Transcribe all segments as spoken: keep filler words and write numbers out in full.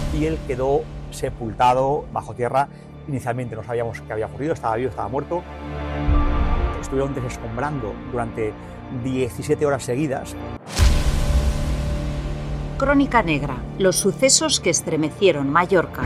y él quedó sepultado bajo tierra. Inicialmente no sabíamos qué había ocurrido, estaba vivo, estaba muerto. Estuvieron desescombrando durante diecisiete horas seguidas. Crónica Negra, los sucesos que estremecieron Mallorca.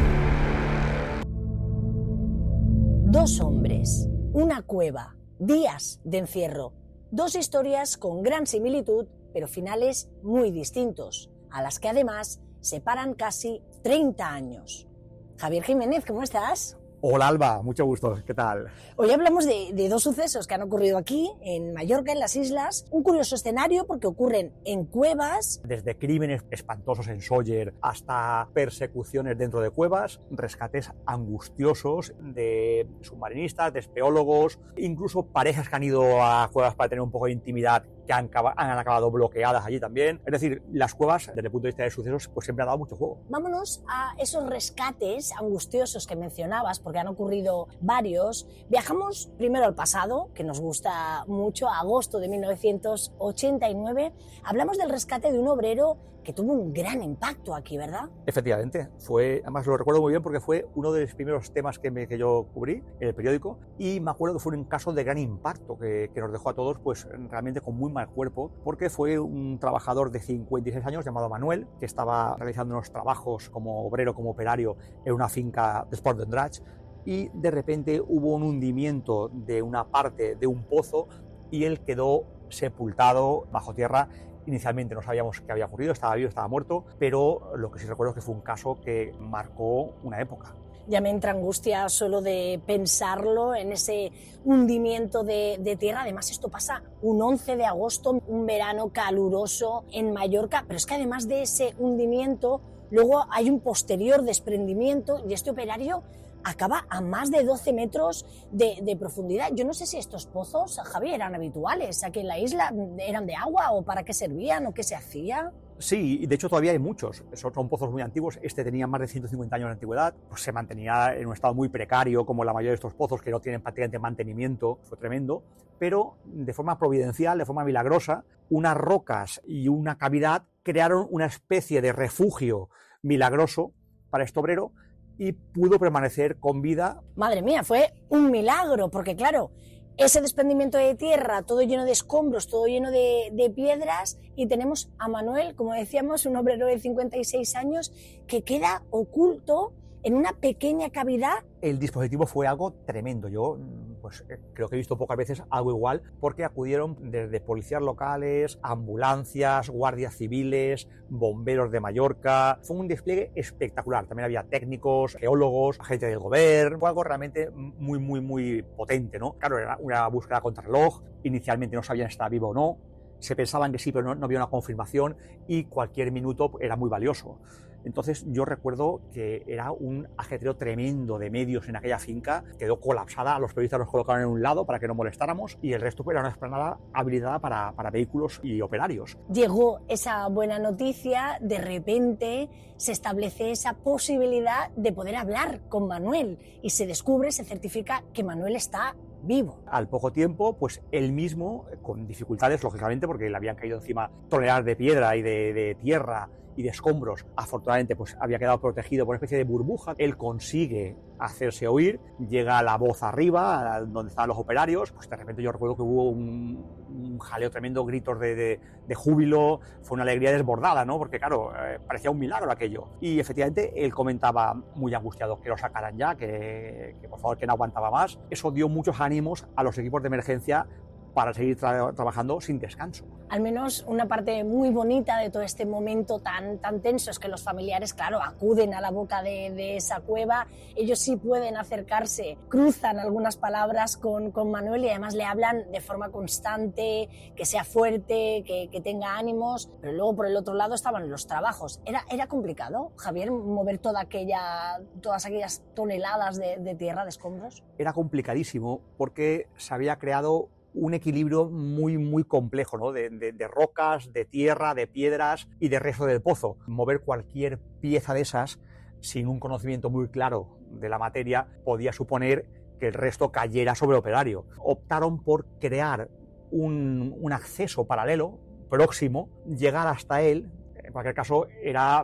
Dos hombres, una cueva, días de encierro. Dos historias con gran similitud, pero finales muy distintos, a las que además separan casi treinta años. Javier Jiménez, ¿cómo estás? Hola Alba, mucho gusto, ¿qué tal? Hoy hablamos de, de dos sucesos que han ocurrido aquí, en Mallorca, en las islas. Un curioso escenario porque ocurren en cuevas. Desde crímenes espantosos en Sóller hasta persecuciones dentro de cuevas, rescates angustiosos de submarinistas, de espeólogos, incluso parejas que han ido a cuevas para tener un poco de intimidad que han, han acabado bloqueadas allí también. Es decir, las cuevas, desde el punto de vista de sucesos, pues siempre han dado mucho juego. Vámonos a esos rescates angustiosos que mencionabas, porque han ocurrido varios. Viajamos primero al pasado, que nos gusta mucho, a agosto de mil novecientos ochenta y nueve. Hablamos del rescate de un obrero que tuvo un gran impacto aquí, ¿verdad? Efectivamente, fue, además lo recuerdo muy bien porque fue uno de los primeros temas que, me, que yo cubrí en el periódico, y me acuerdo que fue un caso de gran impacto que, que nos dejó a todos pues realmente con muy mal cuerpo, porque fue un trabajador de cincuenta y seis años llamado Manuel, que estaba realizando unos trabajos como obrero, como operario en una finca de Sport and Dredge, y de repente hubo un hundimiento de una parte de un pozo y él quedó sepultado bajo tierra. Inicialmente no sabíamos qué había ocurrido, estaba vivo, estaba muerto, pero lo que sí recuerdo es que fue un caso que marcó una época. Ya me entra angustia solo de pensarlo en ese hundimiento de, de tierra. Además, esto pasa un once de agosto, un verano caluroso en Mallorca, pero es que además de ese hundimiento, luego hay un posterior desprendimiento y este operario acaba a más de doce metros de, de profundidad. Yo no sé si estos pozos, Javier, eran habituales aquí en la isla, eran de agua o para qué servían o qué se hacía. Sí, y de hecho todavía hay muchos, son, son pozos muy antiguos. Este tenía más de ciento cincuenta años de antigüedad, pues se mantenía en un estado muy precario, como la mayoría de estos pozos que no tienen prácticamente mantenimiento, fue tremendo, pero de forma providencial, de forma milagrosa, unas rocas y una cavidad crearon una especie de refugio milagroso para este obrero y pudo permanecer con vida. Madre mía, fue un milagro, porque claro, ese desprendimiento de tierra, todo lleno de escombros, todo lleno de, de piedras, y tenemos a Manuel, como decíamos, un obrero de cincuenta y seis años, que queda oculto en una pequeña cavidad. El dispositivo fue algo tremendo. Yo pues creo que he visto pocas veces algo igual, porque acudieron desde policías locales, ambulancias, guardias civiles, bomberos de Mallorca. Fue un despliegue espectacular. También había técnicos, geólogos, agentes del gobierno. Fue algo realmente muy, muy, muy potente, ¿no? Claro, era una búsqueda contra reloj. Inicialmente no sabían si estaba vivo o no. Se pensaban que sí, pero no, no había una confirmación, y cualquier minuto era muy valioso. Entonces yo recuerdo que era un ajetreo tremendo de medios en aquella finca. Quedó colapsada, los periodistas nos colocaron en un lado para que no molestáramos, y el resto era una explanada habilitada para, para vehículos y operarios. Llegó esa buena noticia, de repente se establece esa posibilidad de poder hablar con Manuel y se descubre, se certifica que Manuel está vivo. Al poco tiempo, pues él mismo, con dificultades, lógicamente, porque le habían caído encima toneladas de piedra y de, de tierra y de escombros, afortunadamente pues había quedado protegido por una especie de burbuja. Él consigue hacerse oír, llega la voz arriba, donde estaban los operarios, pues de repente yo recuerdo que hubo un, un jaleo tremendo, gritos de, de, de júbilo, fue una alegría desbordada, ¿no? Porque claro, eh, parecía un milagro aquello. Y efectivamente él comentaba muy angustiado que lo sacaran ya, que, que por favor, que no aguantaba más. Eso dio muchos ánimos a los equipos de emergencia para seguir tra- trabajando sin descanso. Al menos una parte muy bonita de todo este momento tan, tan tenso es que los familiares, claro, acuden a la boca de, de esa cueva. Ellos sí pueden acercarse, cruzan algunas palabras con, con Manuel y además le hablan de forma constante, que sea fuerte, que, que tenga ánimos. Pero luego por el otro lado estaban los trabajos. Era, era complicado, Javier, mover toda aquella, todas aquellas toneladas de, de tierra, de escombros. Era complicadísimo porque se había creado un equilibrio muy, muy complejo, ¿no? de, de, de rocas, de tierra, de piedras y de resto del pozo. Mover cualquier pieza de esas sin un conocimiento muy claro de la materia podía suponer que el resto cayera sobre el operario. Optaron por crear un, un acceso paralelo, próximo, llegar hasta él. En cualquier caso, era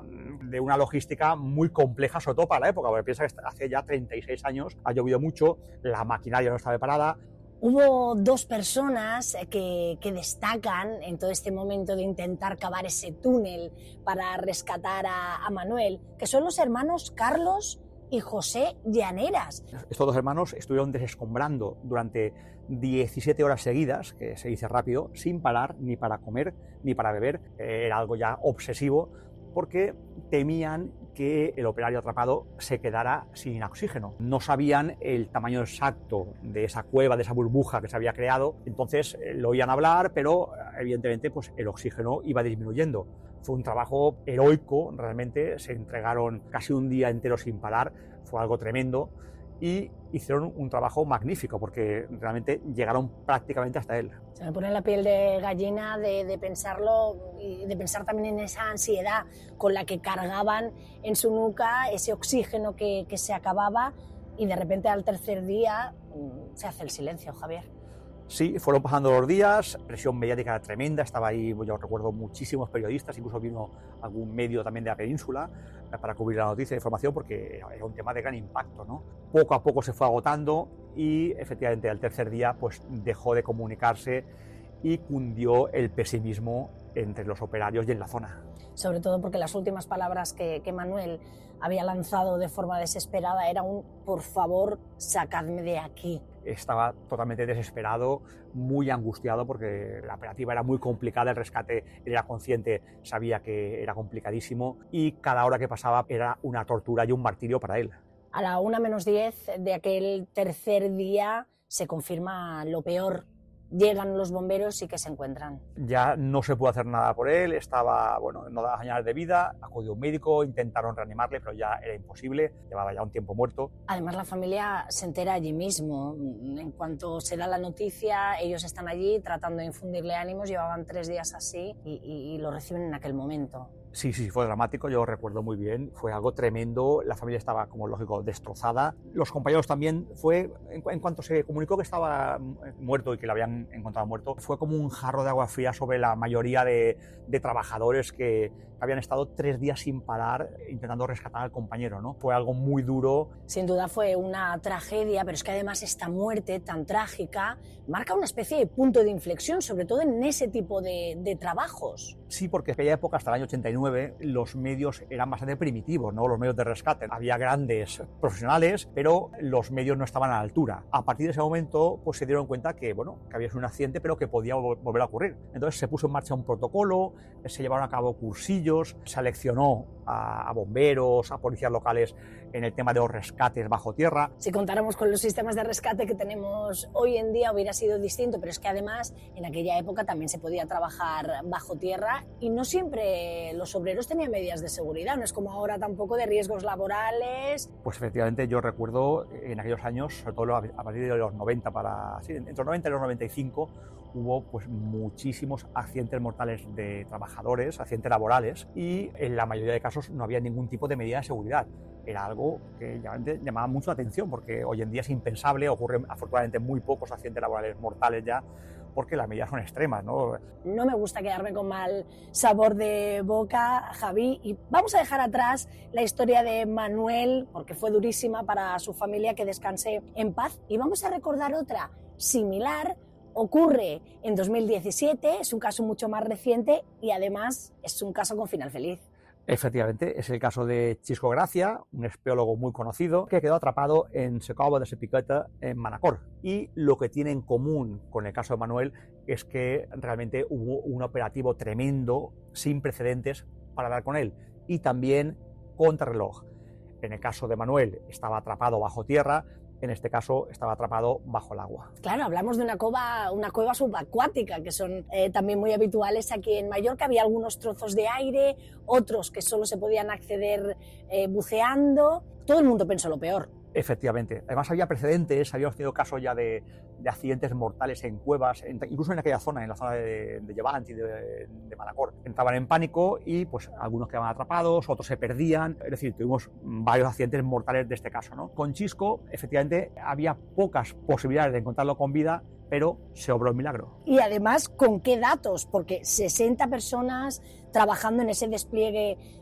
de una logística muy compleja, sobre todo para la época, porque piensa que hace ya treinta y seis años, ha llovido mucho, la maquinaria no está preparada. Hubo dos personas que, que destacan en todo este momento de intentar cavar ese túnel para rescatar a, a Manuel, que son los hermanos Carlos y José Llaneras. Estos dos hermanos estuvieron desescombrando durante diecisiete horas seguidas, que se dice rápido, sin parar ni para comer ni para beber. Era algo ya obsesivo, porque temían que el operario atrapado se quedara sin oxígeno. No sabían el tamaño exacto de esa cueva, de esa burbuja que se había creado, entonces lo oían hablar, pero evidentemente pues, el oxígeno iba disminuyendo. Fue un trabajo heroico, realmente, se entregaron casi un día entero sin parar, fue algo tremendo, y hicieron un trabajo magnífico porque realmente llegaron prácticamente hasta él. Se me pone la piel de gallina de, de pensarlo y de pensar también en esa ansiedad con la que cargaban en su nuca ese oxígeno que, que se acababa, y de repente al tercer día se hace el silencio, Javier. Sí, fueron pasando los días, presión mediática tremenda, estaba ahí, yo recuerdo, muchísimos periodistas, incluso vino algún medio también de la península para cubrir la noticia de información, porque era un tema de gran impacto, ¿no? Poco a poco se fue agotando y efectivamente al tercer día pues dejó de comunicarse y cundió el pesimismo entre los operarios y en la zona. Sobre todo porque las últimas palabras que, que Manuel había lanzado de forma desesperada era un por favor, sacadme de aquí. Estaba totalmente desesperado, muy angustiado porque la operativa era muy complicada, el rescate, él era consciente, sabía que era complicadísimo y cada hora que pasaba era una tortura y un martirio para él. A la una menos diez de aquel tercer día se confirma lo peor. Llegan los bomberos y ¿qué se encuentran? Ya no se pudo hacer nada por él, estaba, bueno, no daba señales de vida, acudió un médico, intentaron reanimarle, pero ya era imposible, llevaba ya un tiempo muerto. Además, la familia se entera allí mismo. En cuanto se da la noticia, ellos están allí tratando de infundirle ánimos, llevaban tres días así y, y, y lo reciben en aquel momento. Sí, sí, fue dramático, yo recuerdo muy bien, fue algo tremendo, la familia estaba, como lógico, destrozada. Los compañeros también, fue, en, en cuanto se comunicó que estaba muerto y que lo habían encontrado muerto, fue como un jarro de agua fría sobre la mayoría de, de trabajadores que habían estado tres días sin parar intentando rescatar al compañero, ¿no? Fue algo muy duro. Sin duda fue una tragedia, pero es que además esta muerte tan trágica marca una especie de punto de inflexión, sobre todo en ese tipo de, de trabajos. Sí, porque en aquella época, hasta el año ochenta y nueve, los medios eran bastante primitivos, ¿no? Los medios de rescate. Había grandes profesionales, pero los medios no estaban a la altura. A partir de ese momento, pues se dieron cuenta que, bueno, que había sido un accidente, pero que podía volver a ocurrir. Entonces se puso en marcha un protocolo, se llevaron a cabo cursillos, se seleccionó a, a bomberos, a policías locales en el tema de los rescates bajo tierra. Si contáramos con los sistemas de rescate que tenemos hoy en día hubiera sido distinto, pero es que además en aquella época también se podía trabajar bajo tierra y no siempre los obreros tenían medidas de seguridad, no es como ahora tampoco de riesgos laborales. Pues efectivamente yo recuerdo en aquellos años, sobre todo a partir de los noventa, para, sí, entre los noventa y los noventa y cinco, hubo pues muchísimos accidentes mortales de trabajadores, accidentes laborales, y en la mayoría de casos no había ningún tipo de medida de seguridad. Era algo que llamaba mucho la atención porque hoy en día es impensable, ocurren afortunadamente muy pocos accidentes laborales mortales ya, porque las medidas son extremas, ¿no? No me gusta quedarme con mal sabor de boca, Javi, y vamos a dejar atrás la historia de Manuel, porque fue durísima para su familia, que descanse en paz, y vamos a recordar otra similar. Ocurre en dos mil diecisiete, es un caso mucho más reciente y además es un caso con final feliz. Efectivamente, es el caso de Chisco Gracia, un espeleólogo muy conocido que quedó atrapado en Secova de Sepiqueta, en Manacor. Y lo que tiene en común con el caso de Manuel es que realmente hubo un operativo tremendo, sin precedentes, para dar con él. Y también contrarreloj. En el caso de Manuel estaba atrapado bajo tierra, en este caso estaba atrapado bajo el agua. Claro, hablamos de una cueva, una cueva subacuática, que son eh, también muy habituales aquí en Mallorca. Había algunos trozos de aire, otros que solo se podían acceder eh, buceando. Todo el mundo pensó lo peor. Efectivamente. Además había precedentes, habíamos tenido casos ya de, de accidentes mortales en cuevas, en, incluso en aquella zona, en la zona de, de Llevant y de, de Manacor. Entraban en pánico y pues algunos quedaban atrapados, otros se perdían. Es decir, tuvimos varios accidentes mortales de este caso, ¿no? Con Chisco, efectivamente, había pocas posibilidades de encontrarlo con vida, pero se obró el milagro. Y además, ¿con qué datos? Porque sesenta personas trabajando en ese despliegue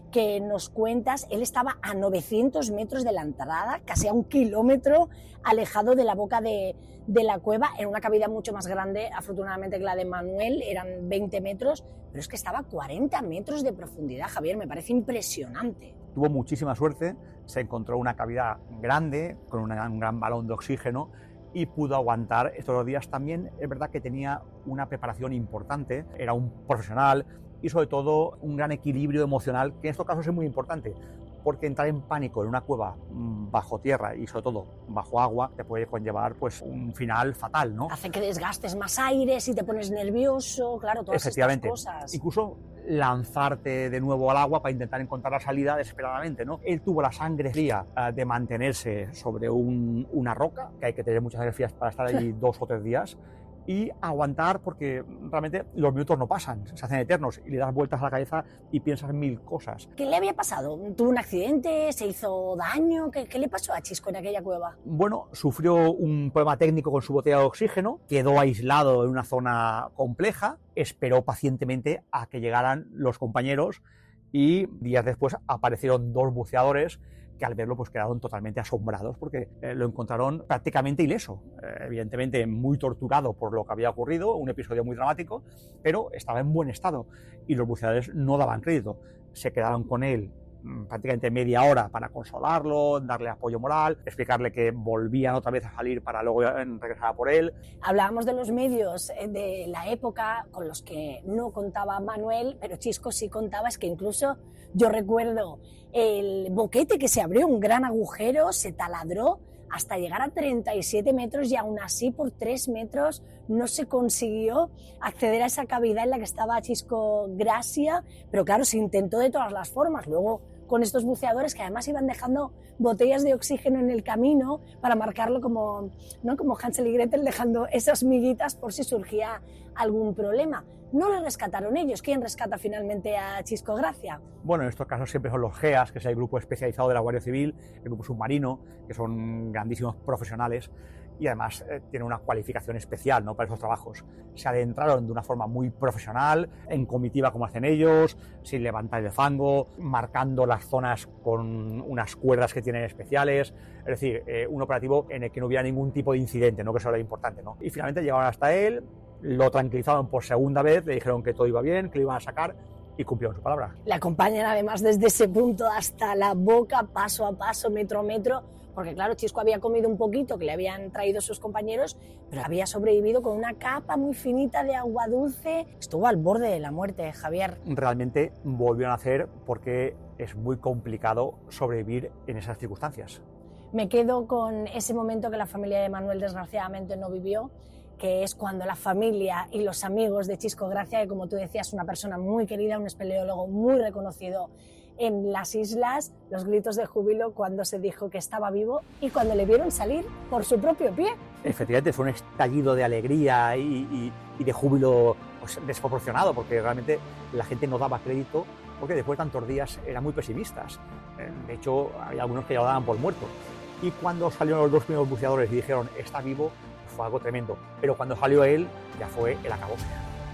que nos cuentas, él estaba a novecientos metros de la entrada, casi a un kilómetro alejado de la boca de, de la cueva, en una cavidad mucho más grande, afortunadamente, que la de Manuel, eran veinte metros, pero es que estaba a cuarenta metros de profundidad, Javier, me parece impresionante. Tuvo muchísima suerte, se encontró una cavidad grande, con una, un gran balón de oxígeno, y pudo aguantar estos dos días. También es verdad que tenía una preparación importante, era un profesional, y sobre todo un gran equilibrio emocional, que en estos casos es muy importante, porque entrar en pánico en una cueva bajo tierra y sobre todo bajo agua te puede conllevar pues un final fatal, ¿no? Hace que desgastes más aire, si te pones nervioso, claro, todas estas cosas. Incluso lanzarte de nuevo al agua para intentar encontrar la salida desesperadamente, ¿no? Él tuvo la sangre fría uh, de mantenerse sobre un, una roca, que hay que tener muchas energías para estar allí dos o tres días, y aguantar, porque realmente los minutos no pasan, se hacen eternos, y le das vueltas a la cabeza y piensas mil cosas. ¿Qué le había pasado? ¿Tuvo un accidente? ¿Se hizo daño? ¿Qué, qué le pasó a Chisco en aquella cueva? Bueno, sufrió un problema técnico con su botella de oxígeno, quedó aislado en una zona compleja, esperó pacientemente a que llegaran los compañeros, y días después aparecieron dos buceadores que al verlo pues quedaron totalmente asombrados porque eh, lo encontraron prácticamente ileso, eh, evidentemente muy torturado por lo que había ocurrido, un episodio muy dramático, pero estaba en buen estado y los buceadores no daban crédito, se quedaron con él prácticamente media hora para consolarlo, darle apoyo moral, explicarle que volvían otra vez a salir para luego regresar a por él. Hablábamos de los medios de la época con los que no contaba Manuel, pero Chisco sí contaba, es que incluso yo recuerdo el boquete que se abrió, un gran agujero, se taladró hasta llegar a treinta y siete metros y aún así por tres metros no se consiguió acceder a esa cavidad en la que estaba Chisco Gracia, pero claro, se intentó de todas las formas. Luego con estos buceadores que además iban dejando botellas de oxígeno en el camino para marcarlo como, ¿no? como Hansel y Gretel, dejando esas miguitas por si surgía algún problema. No le rescataron ellos. ¿Quién rescata finalmente a Chisco Gracia? Bueno, en estos casos siempre son los G E A S, que es el grupo especializado de la Guardia Civil, el grupo submarino, que son grandísimos profesionales y además eh, tienen una cualificación especial, ¿no?, para esos trabajos. Se adentraron de una forma muy profesional, en comitiva como hacen ellos, sin levantar el fango, marcando las zonas con unas cuerdas que tienen especiales, es decir, eh, un operativo en el que no hubiera ningún tipo de incidente, ¿no?, que eso era importante, ¿no? Y finalmente llegaron hasta él, lo tranquilizaron por segunda vez, le dijeron que todo iba bien, que lo iban a sacar y cumplieron su palabra. Le acompañan además desde ese punto hasta la boca, paso a paso, metro a metro, porque claro, Chisco había comido un poquito que le habían traído sus compañeros, pero había sobrevivido con una capa muy finita de agua dulce. Estuvo al borde de la muerte, Javier. Realmente volvió a nacer porque es muy complicado sobrevivir en esas circunstancias. Me quedo con ese momento que la familia de Manuel desgraciadamente no vivió, que es cuando la familia y los amigos de Chisco Gracia, que como tú decías, una persona muy querida, un espeleólogo muy reconocido en las islas, los gritos de júbilo cuando se dijo que estaba vivo y cuando le vieron salir por su propio pie. Efectivamente, fue un estallido de alegría y, y, y de júbilo pues, desproporcionado, porque realmente la gente no daba crédito, porque después de tantos días eran muy pesimistas. De hecho, hay algunos que ya lo daban por muerto. Y cuando salieron los dos primeros buceadores y dijeron, está vivo, fue algo tremendo. Pero cuando salió él, ya fue el acabose.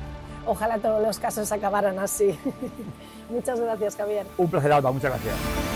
Ojalá todos los casos acabaran así. Muchas gracias, Javier. Un placer, Alba, muchas gracias.